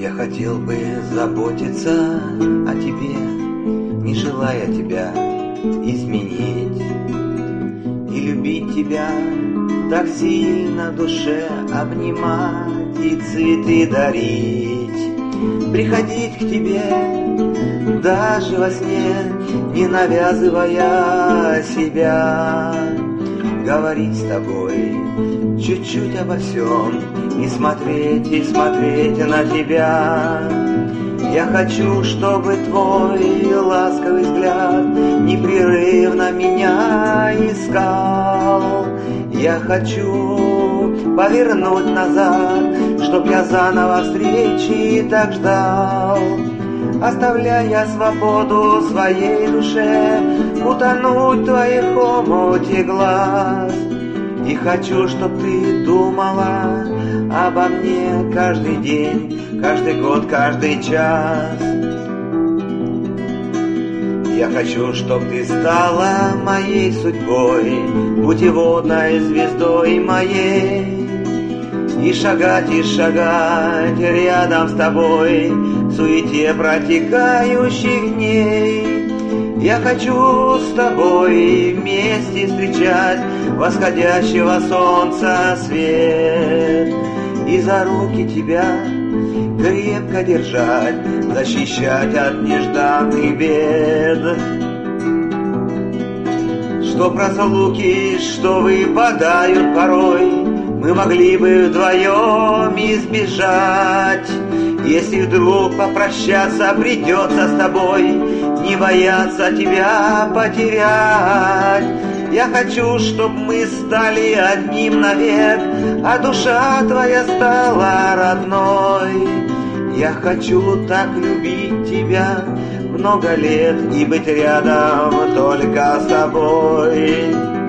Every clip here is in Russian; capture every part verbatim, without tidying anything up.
Я хотел бы заботиться о тебе, не желая тебя изменить, и любить тебя так сильно в душе, обнимать и цветы дарить, приходить к тебе даже во сне, не навязывая себя, говорить с тобой чуть-чуть обо всем и смотреть, и смотреть на тебя. Я хочу, чтобы твой ласковый взгляд непрерывно меня искал. Я хочу повернуть назад, чтоб я заново встречи так ждал, оставляя свободу своей душе, утонуть в твоих омуте глаз. И хочу, чтоб ты думала обо мне каждый день, каждый год, каждый час. Я хочу, чтоб ты стала моей судьбой, путеводной звездой моей, и шагать, и шагать рядом с тобой в суете протекающих дней. Я хочу с тобой вместе встречать восходящего солнца свет, и за руки тебя крепко держать, защищать от нежданных бед. Чтоб разлуки, что выпадают порой, мы могли бы вдвоем избежать. Если вдруг попрощаться придется с тобой, не бояться тебя потерять. Я хочу, чтоб мы стали одним навек, а душа твоя стала родной. Я хочу так любить тебя много лет и быть рядом только с тобой.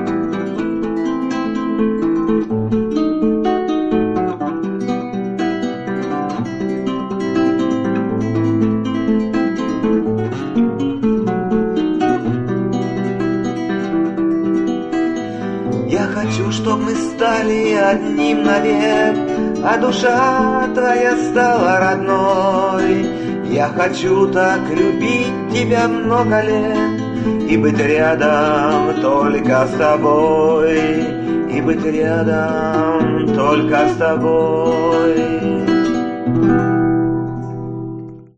Я хочу, чтоб мы стали одним навек, а душа твоя стала родной. Я хочу так любить тебя много лет и быть рядом только с тобой, и быть рядом только с тобой.